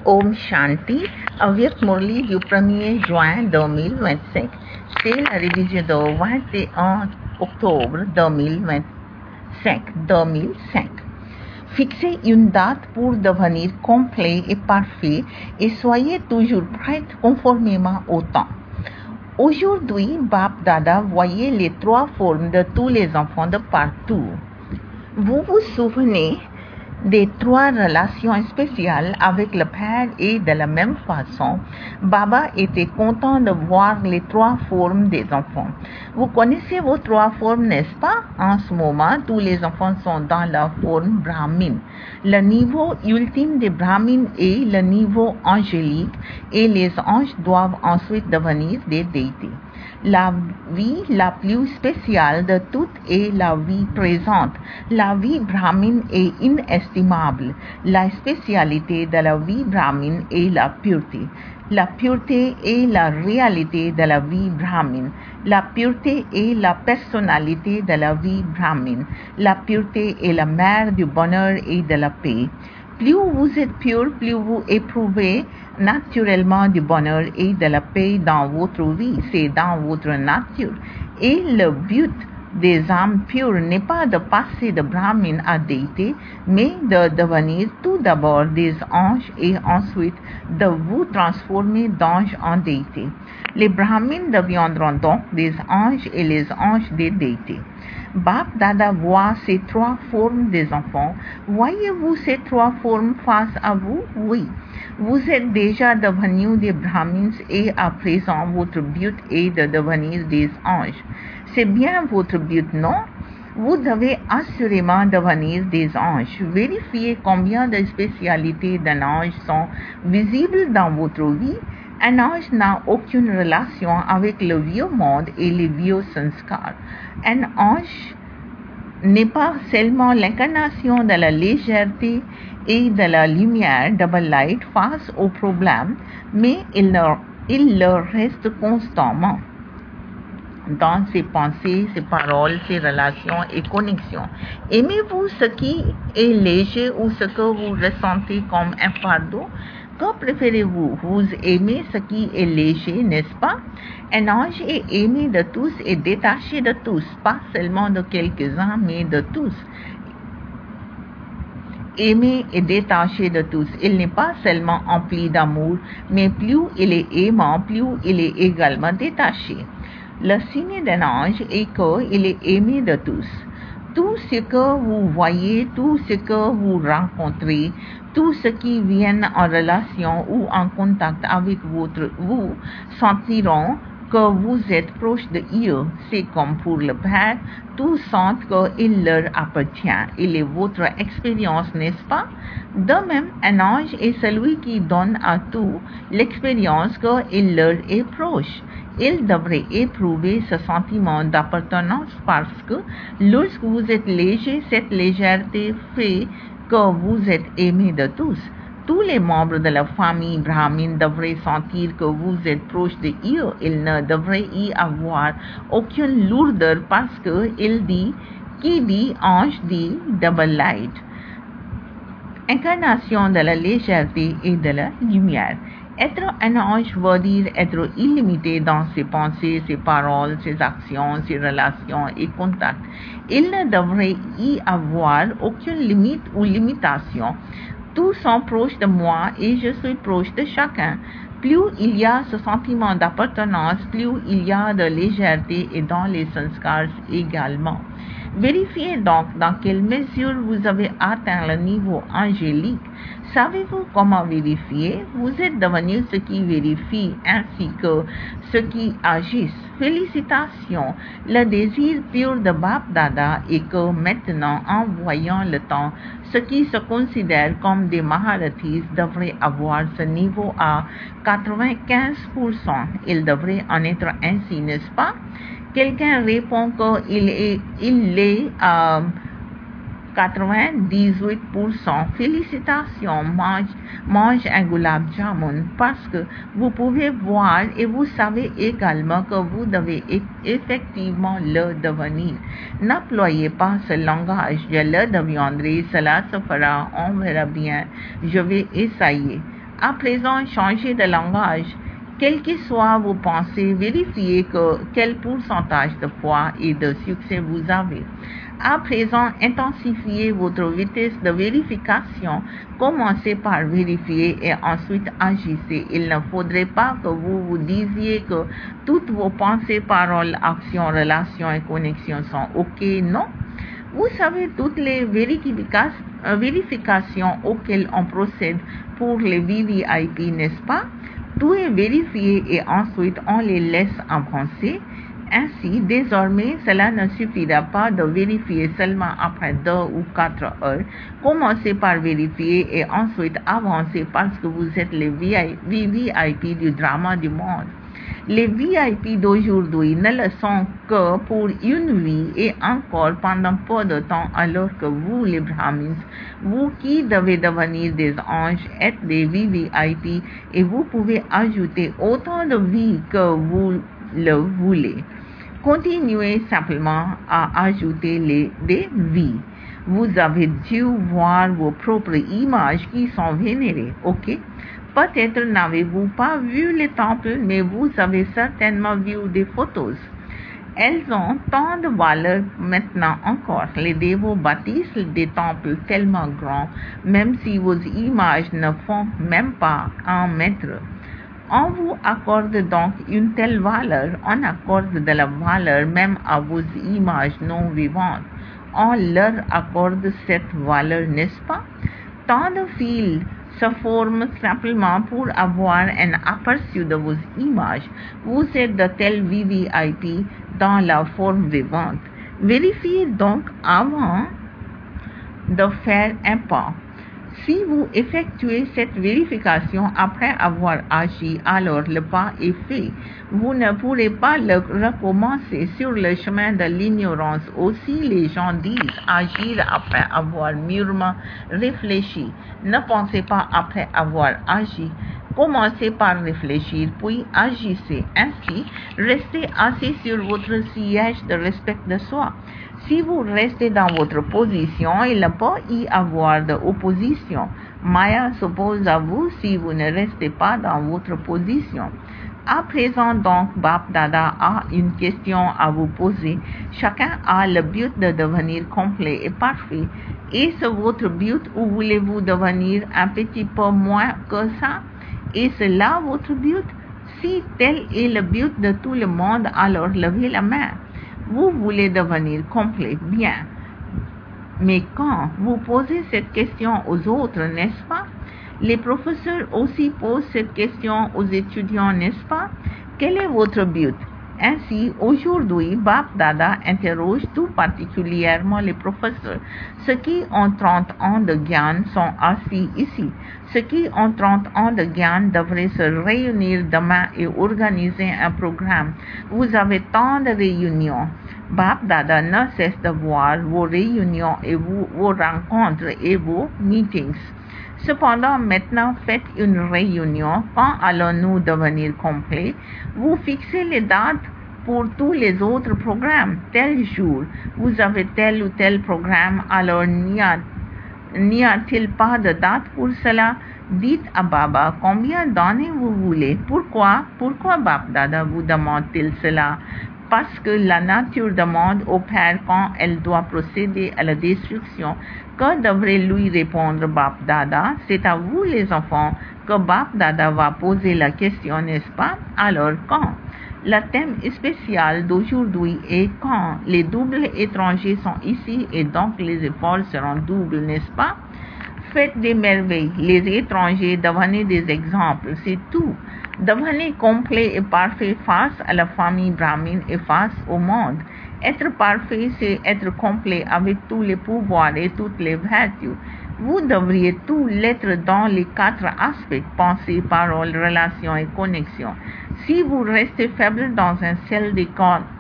Om Shanti, Avyakt Murli du 1er juin 2025, c'est la révision de 21 octobre 2005. Fixez une date pour devenir complet et parfait et soyez toujours prête conformément au temps. Aujourd'hui, Bap Dada voyait les 3 formes de tous les enfants de partout. Vous vous souvenez des 3 relations spéciales avec le Père et de la même façon, Baba était content de voir les 3 formes des enfants. Vous connaissez vos 3 formes, n'est-ce pas? En ce moment, tous les enfants sont dans la forme brahmine. Le niveau ultime des brahmines est le niveau angélique et les anges doivent ensuite devenir des déités. La vie la plus spéciale de toutes est la vie présente. La vie brahmine est inestimable. La spécialité de la vie brahmine est la pureté. La pureté est la réalité de la vie brahmine. La pureté est la personnalité de la vie brahmine. La pureté est la mère du bonheur et de la paix. Plus vous êtes pur, plus vous éprouvez naturellement du bonheur et de la paix dans votre vie. C'est dans votre nature. Et le but des âmes pures n'est pas de passer de brahmine à déité, mais de devenir tout d'abord des anges et ensuite de vous transformer d'anges en déité. Les brahmines deviendront donc des anges et les anges des déités. Bap Dada voit ces 3 formes des enfants. Voyez-vous ces 3 formes face à vous? Oui. Vous êtes déjà devenus des brahmins et à présent votre but est de devenir des anges. C'est bien votre but, non? Vous devez assurément devenir des anges. Vérifiez combien de spécialités d'un ange sont visibles dans votre vie. Un ange n'a aucune relation avec le vieux monde et les vieux sanskars. Un ange n'est pas seulement l'incarnation de la légèreté et de la lumière double light face aux problèmes, mais il leur reste constamment dans ses pensées, ses paroles, ses relations et connexions. Aimez-vous ce qui est léger ou ce que vous ressentez comme un fardeau? Que préférez-vous? Vous aimez ce qui est léger, n'est-ce pas? Un ange est aimé de tous et détaché de tous, pas seulement de quelques-uns, mais de tous. Aimé et détaché de tous. Il n'est pas seulement empli d'amour, mais plus il est aimant, plus il est également détaché. Le signe d'un ange est qu'il est aimé de tous. Tout ce que vous voyez, tout ce que vous rencontrez, tout ce qui vient en relation ou en contact avec vous sentiront que vous êtes proche de eux. C'est comme pour le Père, tous sentent qu'il leur appartient. Il est votre expérience, n'est-ce pas? De même, un ange est celui qui donne à tout l'expérience qu'il leur est proche. Il devrait éprouver ce sentiment d'appartenance parce que lorsque vous êtes léger, cette légèreté fait que vous êtes aimé de tous. Tous les membres de la famille brahmine devraient sentir que vous êtes proche de eux. Il ne devrait y avoir aucune lourdeur parce que qui dit ange dit double light. Incarnation de la légèreté et de la lumière. Être un ange veut dire être illimité dans ses pensées, ses paroles, ses actions, ses relations et contacts. Il ne devrait y avoir aucune limite ou limitation. Tous sont proches de moi et je suis proche de chacun. Plus il y a ce sentiment d'appartenance, plus il y a de légèreté et dans les sanskars également. Vérifiez donc dans quelle mesure vous avez atteint le niveau angélique. Savez-vous comment vérifier? Vous êtes devenu ce qui vérifie ainsi que ceux qui agissent. Félicitations! Le désir pur de Bap Dada est que maintenant, en voyant le temps, ceux qui se considèrent comme des Maharathis devraient avoir ce niveau à 95%. Il devrait en être ainsi, n'est-ce pas? Quelqu'un répond qu'il est à 98%. Félicitations, mange un gulab jamun parce que vous pouvez voir et vous savez également que vous devez effectivement le devenir. N'employez pas ce langage, je le deviendrai, cela se fera, on verra bien, je vais essayer. À présent, changez de langage. Quelles que soient vos pensées, vérifiez quel pourcentage de foi et de succès vous avez. À présent, intensifiez votre vitesse de vérification. Commencez par vérifier et ensuite agissez. Il ne faudrait pas que vous vous disiez que toutes vos pensées, paroles, actions, relations et connexions sont OK. Non. Vous savez toutes les vérifications auxquelles on procède pour les VVIP, n'est-ce pas? Tout est vérifié et ensuite on les laisse avancer. Ainsi, désormais, cela ne suffira pas de vérifier seulement après 2 ou 4 heures. Commencez par vérifier et ensuite avancez parce que vous êtes les VIP du drama du monde. Les VIP d'aujourd'hui ne le sont que pour une vie et encore pendant peu de temps, alors que vous, les Brahmins, vous qui devez devenir des anges, êtes des VIP et vous pouvez ajouter autant de vies que vous le voulez. Continuez simplement à ajouter des vies. Vous avez dû voir vos propres images qui sont vénérées, ok? Peut-être n'avez-vous pas vu les temples, mais vous avez certainement vu des photos. Elles ont tant de valeur maintenant encore. Les dévots bâtissent des temples tellement grands, même si vos images ne font même pas 1 mètre. On vous accorde donc une telle valeur, on accorde de la valeur même à vos images non vivantes. On leur accorde cette valeur, n'est-ce pas? Tant de fils se forment simplement pour avoir un aperçu de vos images. Vous êtes de tels VVIP dans la forme vivante. Vérifiez donc avant de faire un pas. Si vous effectuez cette vérification après avoir agi, alors le pas est fait. Vous ne pourrez pas le recommencer sur le chemin de l'ignorance. Aussi, les gens disent agir après avoir mûrement réfléchi. Ne pensez pas après avoir agi. Commencez par réfléchir, puis agissez. Ainsi, restez assis sur votre siège de respect de soi. Si vous restez dans votre position, il ne peut y avoir d'opposition. Maya s'oppose à vous si vous ne restez pas dans votre position. À présent donc, Bap Dada a une question à vous poser. Chacun a le but de devenir complet et parfait. Est-ce votre but ou voulez-vous devenir un petit peu moins que ça? Est-ce là votre but? Si tel est le but de tout le monde, alors levez la main. Vous voulez devenir complet, bien. Mais quand vous posez cette question aux autres, n'est-ce pas? Les professeurs aussi posent cette question aux étudiants, n'est-ce pas? Quel est votre but? Ainsi, aujourd'hui, Bap Dada interroge tout particulièrement les professeurs. Ceux qui ont 30 ans de Gyan sont assis ici. Ceux qui ont 30 ans de Gyan devraient se réunir demain et organiser un programme. Vous avez tant de réunions. Bap Dada ne cesse de voir vos réunions et vos rencontres et vos meetings. Cependant, maintenant, faites une réunion. Quand allons-nous devenir complets? Vous fixez les dates pour tous les autres programmes. Tel jour, vous avez tel ou tel programme, alors n'y a-t-il pas de date pour cela? Dites à Baba combien d'années vous voulez. Pourquoi Bap Dada vous demande-t-il cela? Parce que la nature demande au Père quand elle doit procéder à la destruction. Que devrait lui répondre Bap Dada? C'est à vous les enfants que Bap Dada va poser la question, n'est-ce pas? Alors quand? Le thème spécial d'aujourd'hui est quand les doubles étrangers sont ici et donc les efforts seront doubles, n'est-ce pas? Faites des merveilles. Les étrangers, devenez des exemples, c'est tout. Devenez complet et parfait face à la famille brahmine et face au monde. Être parfait, c'est être complet avec tous les pouvoirs et toutes les vertus. Vous devriez tout l'être dans les 4 aspects, pensée, parole, relation et connexion. Si vous restez faible dans un seul des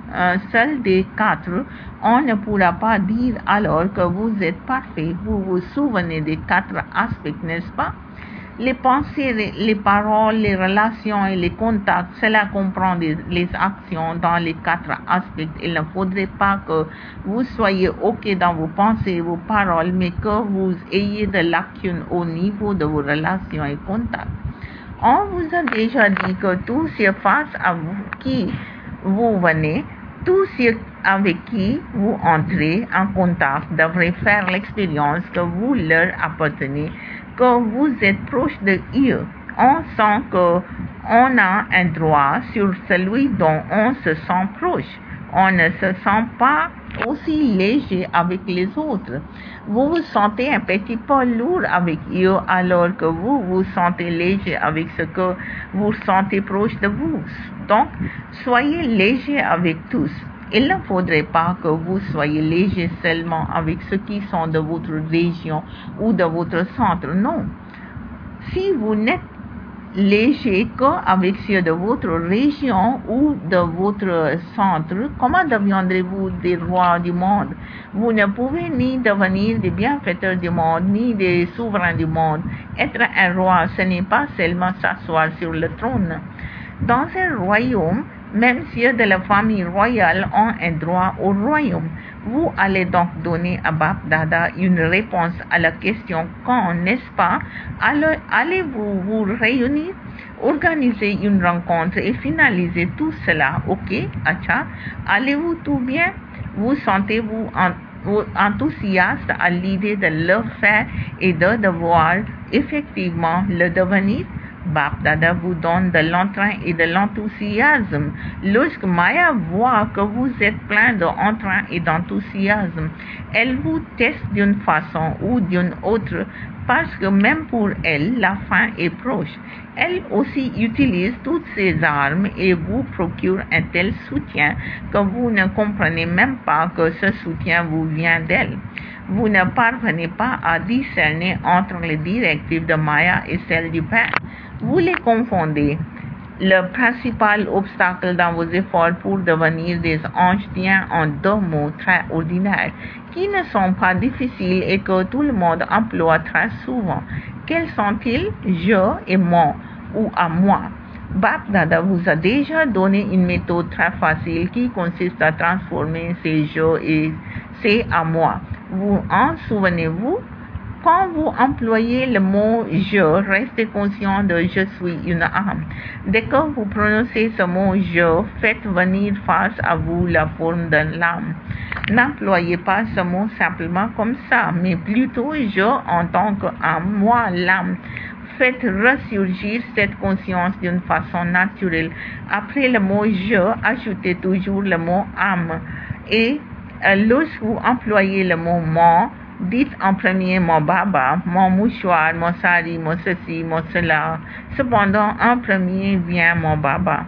4, on ne pourra pas dire alors que vous êtes parfait. Vous vous souvenez des 4 aspects, n'est-ce pas? Les pensées, les paroles, les relations et les contacts, cela comprend les actions dans les 4 aspects. Il ne faudrait pas que vous soyez OK dans vos pensées et vos paroles, mais que vous ayez des lacunes au niveau de vos relations et contacts. On vous a déjà dit que tous ceux face à vous qui vous venez, tous ceux avec qui vous entrez en contact devraient faire l'expérience que vous leur appartenez, que vous êtes proche de eux. On sent qu'on a un droit sur celui dont on se sent proche. On ne se sent pas aussi léger avec les autres. Vous vous sentez un petit peu lourd avec eux alors que vous vous sentez léger avec ce que vous sentez proche de vous. Donc, soyez léger avec tous. Il ne faudrait pas que vous soyez léger seulement avec ceux qui sont de votre région ou de votre centre. Non. Si vous n'êtes léger qu'avec ceux de votre région ou de votre centre, comment deviendrez-vous des rois du monde? Vous ne pouvez ni devenir des bienfaiteurs du monde, ni des souverains du monde. Être un roi, ce n'est pas seulement s'asseoir sur le trône. Dans un royaume, même ceux de la famille royale ont un droit au royaume. Vous allez donc donner à Bap Dada une réponse à la question quand, n'est-ce pas? Allez-vous vous réunir, organiser une rencontre et finaliser tout cela? Ok, acha. Allez-vous tout bien? Vous sentez-vous enthousiaste à l'idée de le faire et de devoir effectivement le devenir? Bap Dada vous donne de l'entrain et de l'enthousiasme. Lorsque Maya voit que vous êtes plein d'entrain et d'enthousiasme, elle vous teste d'une façon ou d'une autre parce que même pour elle, la fin est proche. Elle aussi utilise toutes ses armes et vous procure un tel soutien que vous ne comprenez même pas que ce soutien vous vient d'elle. Vous ne parvenez pas à discerner entre les directives de Maya et celles du Père. Vous les confondez. Le principal obstacle dans vos efforts pour devenir des anges tient en deux mots très ordinaires, qui ne sont pas difficiles et que tout le monde emploie très souvent. Quels sont-ils? Je et mon, ou à moi. Bap Dada vous a déjà donné une méthode très facile qui consiste à transformer ces je et ces à moi. Vous en souvenez-vous? Quand vous employez le mot « je », restez conscient de « je suis une âme ». Dès que vous prononcez ce mot « je », faites venir face à vous la forme de l'âme. N'employez pas ce mot simplement comme ça, mais plutôt « je » en tant qu'âme, moi l'âme. Faites ressurgir cette conscience d'une façon naturelle. Après le mot « je », ajoutez toujours le mot « âme ». Et lorsque vous employez le mot « mon », dites en premier mon baba, mon mouchoir, mon sari, mon ceci, mon cela. Cependant, en premier vient mon baba.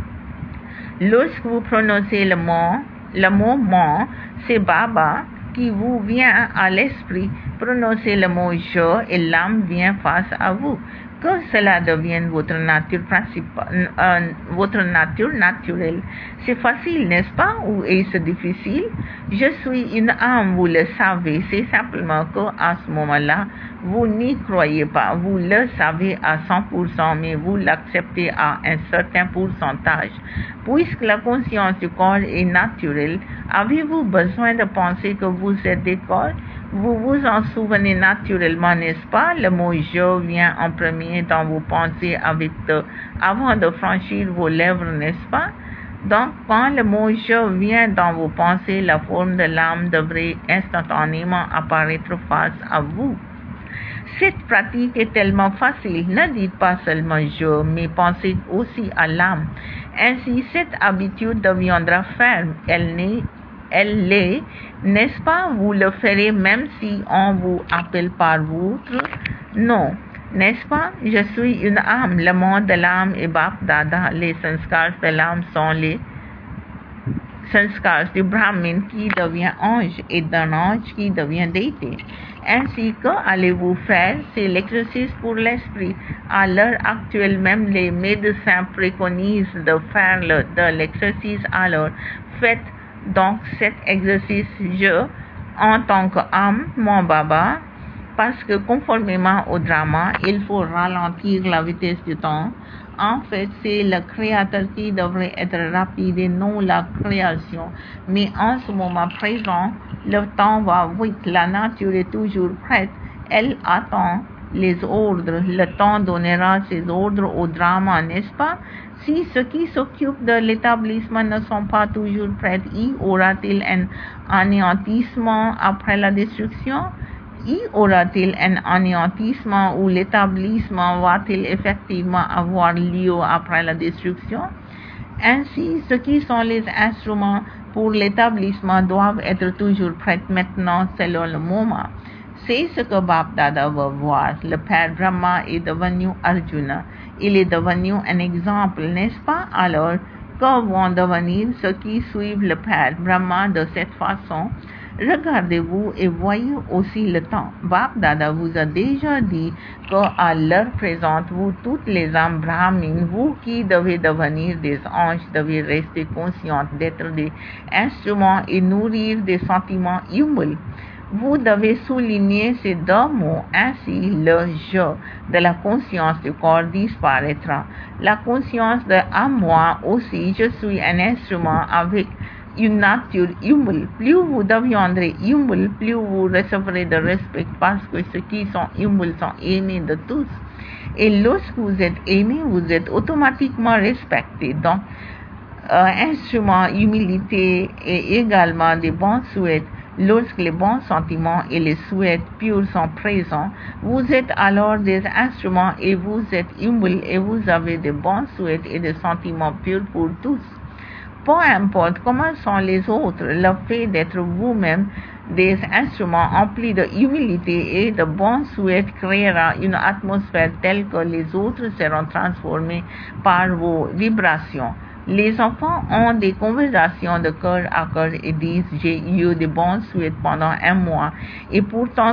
Lorsque vous prononcez le mot mon, c'est baba qui vous vient à l'esprit. Prononcez le mot je et l'âme vient face à vous. Que cela devienne votre nature principale, votre nature naturelle. C'est facile, n'est-ce pas? Ou est-ce difficile? Je suis une âme, vous le savez. C'est simplement qu'à ce moment-là, vous n'y croyez pas. Vous le savez à 100%, mais vous l'acceptez à un certain pourcentage. Puisque la conscience du corps est naturelle, avez-vous besoin de penser que vous êtes des corps? Vous vous en souvenez naturellement, n'est-ce pas? Le mot « je » vient en premier dans vos pensées avant de franchir vos lèvres, n'est-ce pas? Donc, quand le mot « je » vient dans vos pensées, la forme de l'âme devrait instantanément apparaître face à vous. Cette pratique est tellement facile. Ne dites pas seulement « je », mais pensez aussi à l'âme. Ainsi, cette habitude deviendra ferme. Elle l'est, n'est-ce pas? Vous le ferez même si on vous appelle par votre nom, n'est-ce pas? Je suis une âme. Le monde de l'âme est Bap Dada. Les sanskars de l'âme sont les sanskars du Brahmin qui devient ange et d'un ange qui devient déité. Ainsi que allez-vous faire? C'est l'exercice pour l'esprit. À l'heure actuelle, même les médecins préconisent de faire de l'exercice. Alors, faites donc cet exercice je en tant qu'âme, mon baba, parce que conformément au drama, il faut ralentir la vitesse du temps. En fait, c'est le créateur qui devrait être rapide et non la création. Mais en ce moment présent, le temps va vite, la nature est toujours prête. Elle attend les ordres, le temps donnera ses ordres au drama, n'est-ce pas? Si ceux qui s'occupent de l'établissement ne sont pas toujours prêts, y aura-t-il un anéantissement après la destruction? Y aura-t-il un anéantissement où l'établissement va-t-il effectivement avoir lieu après la destruction? Ainsi, ce qui sont les instruments pour l'établissement doivent être toujours prêts maintenant selon le moment. C'est ce que Bap Dada veut voir. Le Père Brahma est devenu Arjuna. Il est devenu un exemple, n'est-ce pas? Alors, que vont devenir ceux qui suivent le Père Brahma de cette façon? Regardez-vous et voyez aussi le temps. Bap Dada vous a déjà dit qu'à l'heure présente, vous toutes les âmes brahmines, vous qui devez devenir des anges, devez rester conscientes d'être des instruments et nourrir des sentiments humbles. Vous devez souligner ces deux mots, ainsi le « je » de la conscience du corps disparaîtra. La conscience de « à moi aussi, je suis un instrument avec une nature humble ». Plus vous deviendrez humble, plus vous recevrez de respect parce que ceux qui sont humbles sont aimés de tous. Et lorsque vous êtes aimé, vous êtes automatiquement respecté. Donc, instrument, humilité et également des bons souhaits. Lorsque les bons sentiments et les souhaits purs sont présents, vous êtes alors des instruments et vous êtes humble et vous avez de bons souhaits et des sentiments purs pour tous. Peu importe comment sont les autres, le fait d'être vous-même des instruments emplis de humilité et de bons souhaits créera une atmosphère telle que les autres seront transformés par vos vibrations. Les enfants ont des conversations de cœur à cœur et disent « j'ai eu de bons souhaits pendant un mois et pourtant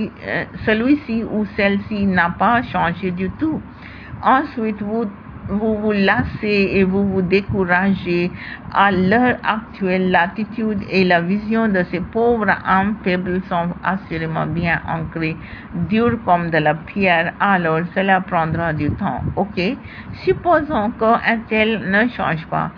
celui-ci ou celle-ci n'a pas changé du tout ». Ensuite, vous vous lassez et vous vous découragez. À l'heure actuelle, l'attitude et la vision de ces pauvres âmes faibles sont assurément bien ancrées, dures comme de la pierre, alors cela prendra du temps, ok? Supposons qu'un tel ne change pas.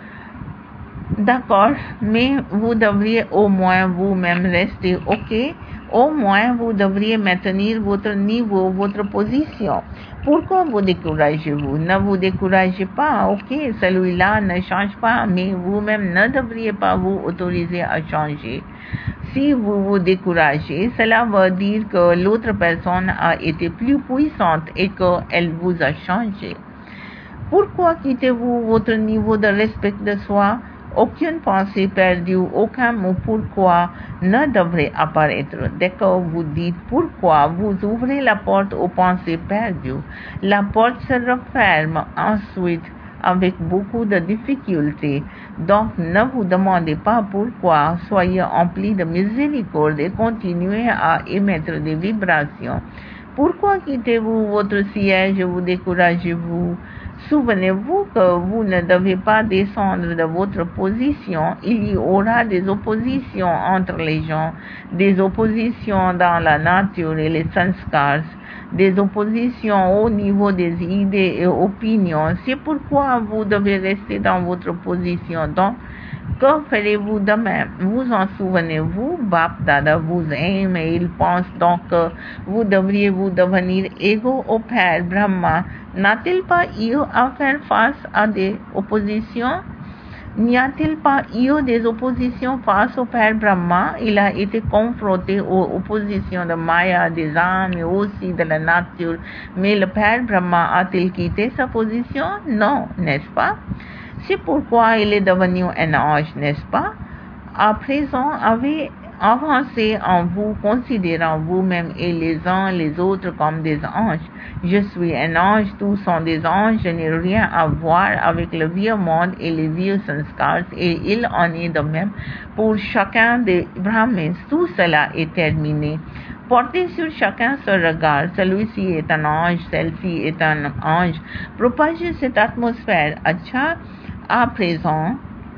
D'accord, mais vous devriez au moins vous-même rester, ok? Au moins, vous devriez maintenir votre niveau, votre position. Pourquoi vous découragez-vous? Ne vous découragez pas, ok? Celui-là ne change pas, mais vous-même ne devriez pas vous autoriser à changer. Si vous vous découragez, cela veut dire que l'autre personne a été plus puissante et qu'elle vous a changé. Pourquoi quittez-vous votre niveau de respect de soi? Aucune pensée perdue, aucun mot pourquoi ne devrait apparaître. Dès que vous dites pourquoi, vous ouvrez la porte aux pensées perdues. La porte se referme ensuite avec beaucoup de difficultés. Donc, ne vous demandez pas pourquoi. Soyez emplis de miséricorde et continuez à émettre des vibrations. Pourquoi quittez-vous votre siège et vous découragez-vous? Souvenez-vous que vous ne devez pas descendre de votre position. Il y aura des oppositions entre les gens, des oppositions dans la nature et les sanskars, des oppositions au niveau des idées et opinions. C'est pourquoi vous devez rester dans votre position. Donc, que ferez-vous demain? Vous en souvenez-vous? Bap Dada vous aime et il pense donc que vous devriez vous devenir égaux au Père Brahma. N'a-t-il pas eu à faire face à des oppositions? N'y a-t-il pas eu des oppositions face au Père Brahma? Il a été confronté aux oppositions de Maya, des âmes et aussi de la nature. Mais le Père Brahma a-t-il quitté sa position? Non, n'est-ce pas? C'est pourquoi il est devenu un ange, n'est-ce pas? À présent, avez avancé en vous, considérant vous-même et les uns les autres comme des anges. Je suis un ange, tous sont des anges, je n'ai rien à voir avec le vieux monde et les vieux sanskars, et il en est de même pour chacun des brahmins. Tout cela est terminé. Portez sur chacun ce regard. Celui-ci est un ange, celle-ci est un ange. Propagez cette atmosphère. Acha, à présent,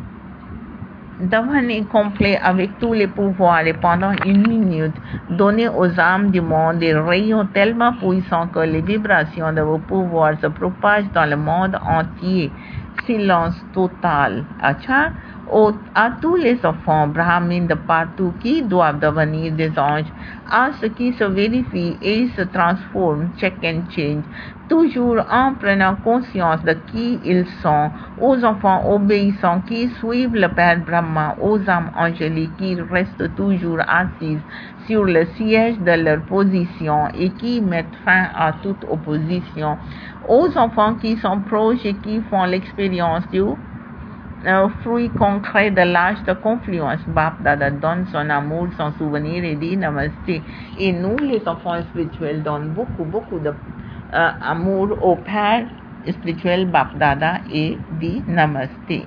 devenez complet avec tous les pouvoirs et pendant une minute, donnez aux âmes du monde des rayons tellement puissants que les vibrations de vos pouvoirs se propagent dans le monde entier. Silence total. Acha, À tous les enfants brahmines de partout qui doivent devenir des anges, à ceux qui se vérifient et se transforment, check and change, toujours en prenant conscience de qui ils sont, aux enfants obéissants qui suivent le Père Brahma, aux âmes angéliques qui restent toujours assises sur le siège de leur position et qui mettent fin à toute opposition, aux enfants qui sont proches et qui font l'expérience du fruit concret de l'âge de confluence. Bap Dada donne son amour, son souvenir et dit Namasté. Et nous, les enfants spirituels, donnons beaucoup de amour au Père spirituel Bap Dada et dit Namasté.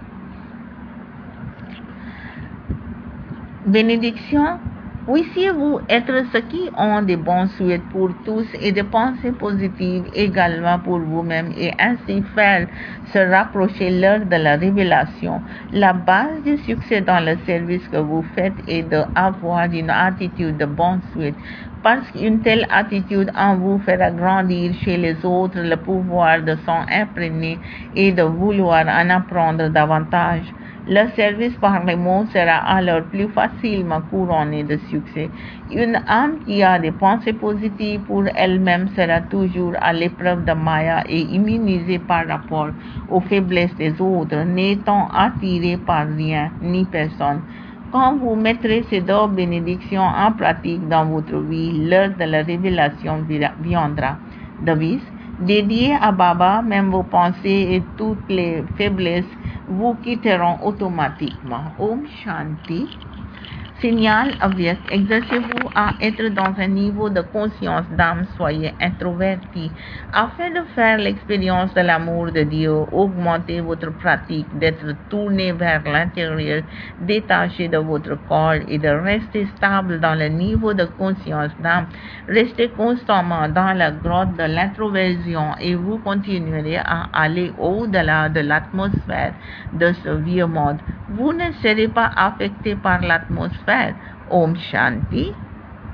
Bénédiction. Puissiez-vous être ceux qui ont des bons souhaits pour tous et des pensées positives également pour vous-même et ainsi faire se rapprocher l'heure de la révélation. La base du succès dans le service que vous faites est d'avoir une attitude de bon souhait parce qu'une telle attitude en vous fera grandir chez les autres le pouvoir de s'en imprégner et de vouloir en apprendre davantage. Le service par les mots sera alors plus facilement couronné de succès. Une âme qui a des pensées positives pour elle-même sera toujours à l'épreuve de Maya et immunisée par rapport aux faiblesses des autres, n'étant attirée par rien ni personne. Quand vous mettrez ces deux bénédictions en pratique dans votre vie, l'heure de la révélation viendra. Devise. Dédié à Baba, même vos pensées et toutes les faiblesses vous quitteront automatiquement. Om Shanti. Signal avyakt. Exercez-vous à être dans un niveau de conscience d'âme, soyez introverti. Afin de faire l'expérience de l'amour de Dieu, augmentez votre pratique d'être tourné vers l'intérieur, détaché de votre corps et de rester stable dans le niveau de conscience d'âme. Restez constamment dans la grotte de l'introversion et vous continuerez à aller au-delà de l'atmosphère de ce vieux monde. Vous ne serez pas affecté par l'atmosphère. Om Shanti.